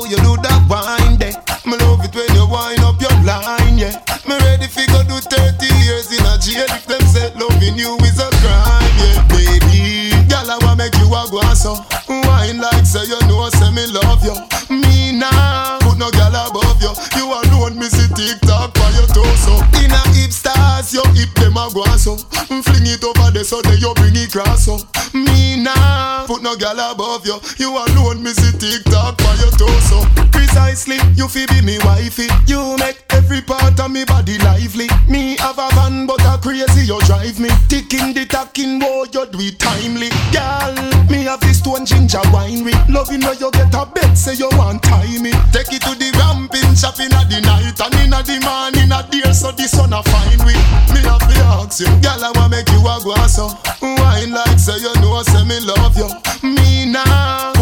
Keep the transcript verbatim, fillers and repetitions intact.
you do that wine there. Me love it when you wind up your line, yeah. Me ready fi go do thirty years in a jail if them say loving you is a crime, yeah. Baby, girl I wanna make you a go so. Wine like say you know say me love you. Me nah put no girl above you. You alone me see TikTok for your torso. In a hip stars, your hip them a go so. Fling it over there so that you bring it cross so. Me nah put no girl above you. You alone me see TikTok for your torso. Precisely, you fi be me wifey. You make every part of me body lively. Me have a van but a crazy you drive me. Ticking the tacking, boy you do it timely. Girl, me have this stone ginger winery. Loving when you get a bed say you want tie me. Take it to the ramping shop in the night and in the morning a dear so the sun a fine we. Me have to ask you, girl I wanna make you a go so. Wine like say you know say me love you. Me nah